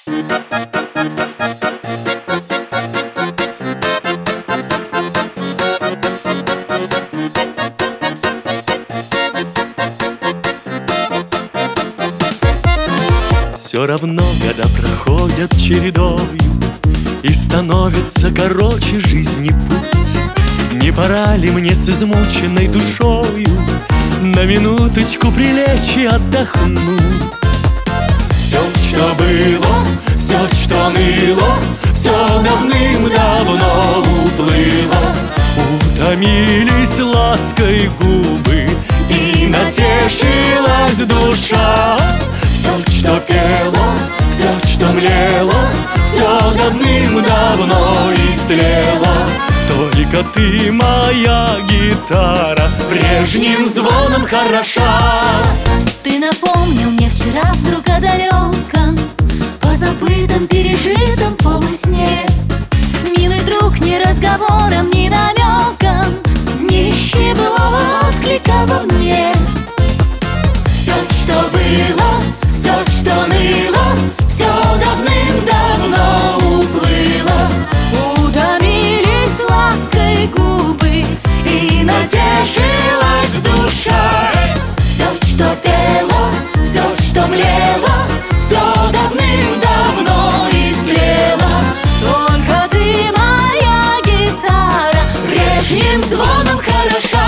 Все равно года проходят чередою, и становится короче жизни путь. Не пора ли мне с измученной душою на минуточку прилечь и отдохнуть? Все, что было, все, что ныло, все давным-давно уплыло. Утомились лаской губы, и натешилась душа. Все, что пело, все, что млело, все давным-давно истлело. только ты, моя гитара, прежним звоном хороша. Ты напомнил мне вчера вдруг о далеком, позабытом, пережитом полусне. Милый друг, ни разговором, ни намеком не ищи былого отклика во мне. Все, что было, все, что ныло, все давным-давно уплыло. Утомились лаской губы, и натешилась душа. Все, что пело, все, что млело, все давным-давно истлело. Только ты, моя гитара, прежним звоном хороша.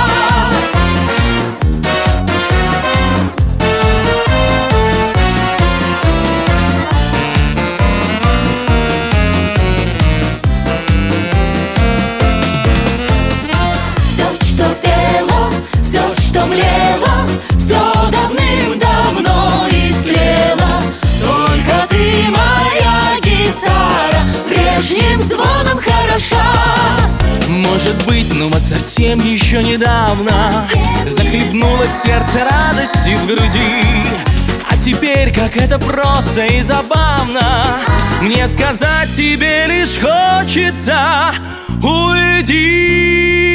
Что млело, все давным-давно истлело. Только ты, моя гитара, прежним звоном хороша. Может быть, ну вот совсем еще недавно захлебнулось сердце радости в груди. А теперь, как это просто и забавно, мне сказать тебе лишь хочется: уйди.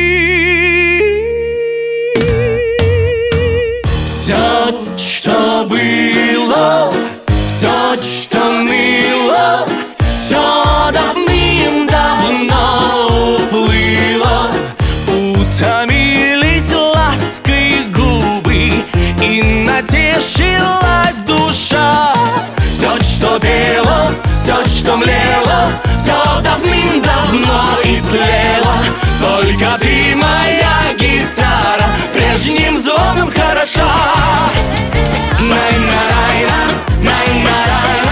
Все, что было, все, что ныло, все давным-давно уплыло. Утомились лаской губы, и натешилась душа. Все, что пело, все, что млело, все давным-давно истлело. Только ты, моя гитара, прежним звоном хороша. Най-марайна, най-марайна.